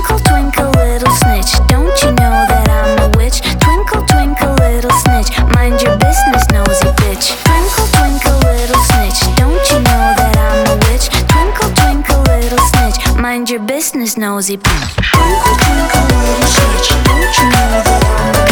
Twinkle, twinkle, little snitch, don't you know that I'm a witch? Twinkle, twinkle, little snitch, mind your business, nosy bitch. Twinkle, twinkle, little snitch, don't you know that I'm a witch? Twinkle, twinkle, little snitch, mind your business, nosy bitch. Twinkle, twinkle, little snitch, don't you know that I'm a witch?